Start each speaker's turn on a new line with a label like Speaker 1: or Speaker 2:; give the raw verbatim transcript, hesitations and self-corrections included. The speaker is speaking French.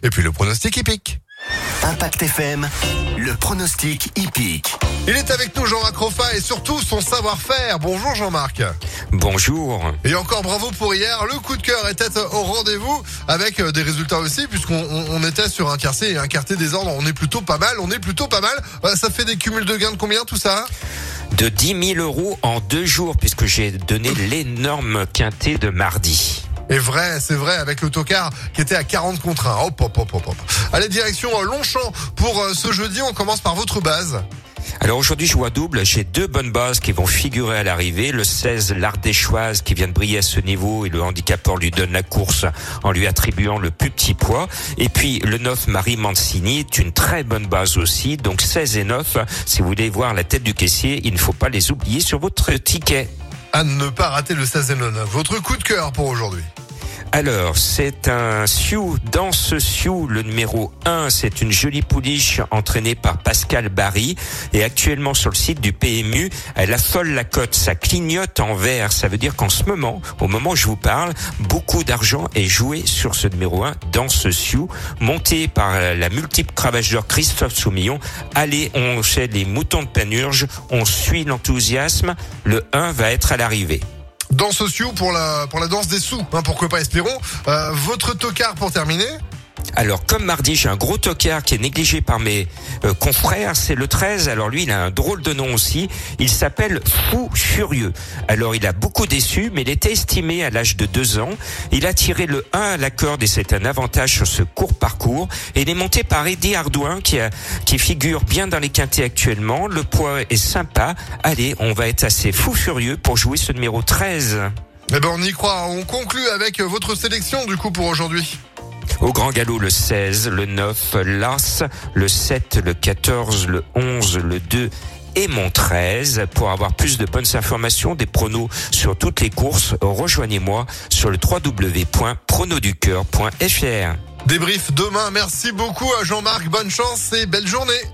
Speaker 1: Et puis le pronostic hippique.
Speaker 2: Impact F M, le pronostic hippique.
Speaker 1: Il est avec nous, Jean-Marc Roffa, et surtout son savoir-faire. Bonjour Jean-Marc.
Speaker 3: Bonjour.
Speaker 1: Et encore bravo pour hier. Le coup de cœur était au rendez-vous avec des résultats aussi, puisqu'on on, on était sur un quintet et un quintet des ordres. On est plutôt pas mal, on est plutôt pas mal. Euh, ça fait des cumuls de gains de combien tout ça ?
Speaker 3: De dix mille euros en deux jours, puisque j'ai donné l'énorme quintet de mardi.
Speaker 1: Et vrai, c'est vrai, avec le tocard qui était à quarante contre un. Hop, hop, hop, hop, hop. Allez, direction Longchamp pour ce jeudi. On commence par votre base.
Speaker 3: Alors aujourd'hui, je vois double. J'ai deux bonnes bases qui vont figurer à l'arrivée. Le seize, l'Ardéchoise, qui vient de briller à ce niveau, et le handicapeur lui donne la course en lui attribuant le plus petit poids. Et puis le neuf, Marie Mancini, est une très bonne base aussi. Donc seize et neuf, si vous voulez voir la tête du caissier, il ne faut pas les oublier sur votre ticket.
Speaker 1: À ne pas rater le seize et le neuf. Votre coup de cœur pour aujourd'hui?
Speaker 3: Alors, c'est un Sioux. Dans ce Sioux, le numéro un, c'est une jolie pouliche entraînée par Pascal Barry. Et actuellement sur le site du P M U, elle affole la cote. Ça clignote en vert. Ça veut dire qu'en ce moment, au moment où je vous parle, beaucoup d'argent est joué sur ce numéro un, dans ce Sioux, monté par la multiple cravageur Christophe Soumillon. Allez, on fait les moutons de Panurge. On suit l'enthousiasme. Le un va être à l'arrivée.
Speaker 1: Dans ce Sioux pour la pour la danse des sous, hein, pourquoi pas espérons. Euh, votre tocard pour terminer.
Speaker 3: Alors, comme mardi, j'ai un gros tocard qui est négligé par mes euh, confrères, c'est le treize. Alors lui, il a un drôle de nom aussi. Il s'appelle Fou Furieux. Alors, il a beaucoup déçu, mais il était estimé à l'âge de deux ans. Il a tiré le un à la corde et c'est un avantage sur ce court parcours. Et il est monté par Eddie Ardouin qui, a, qui figure bien dans les quintets actuellement. Le poids est sympa. Allez, on va être assez fou furieux pour jouer ce numéro treize.
Speaker 1: Eh ben, on y croit. On conclut avec votre sélection du coup pour aujourd'hui.
Speaker 3: Au grand galop, le seize, le neuf, l'As, le sept, le quatorze, le onze, le deux et mon treize. Pour avoir plus de bonnes informations, des pronos sur toutes les courses, rejoignez-moi sur le w w w point prono du cœur point f r.
Speaker 1: Débrief demain. Merci beaucoup à Jean-Marc. Bonne chance et belle journée.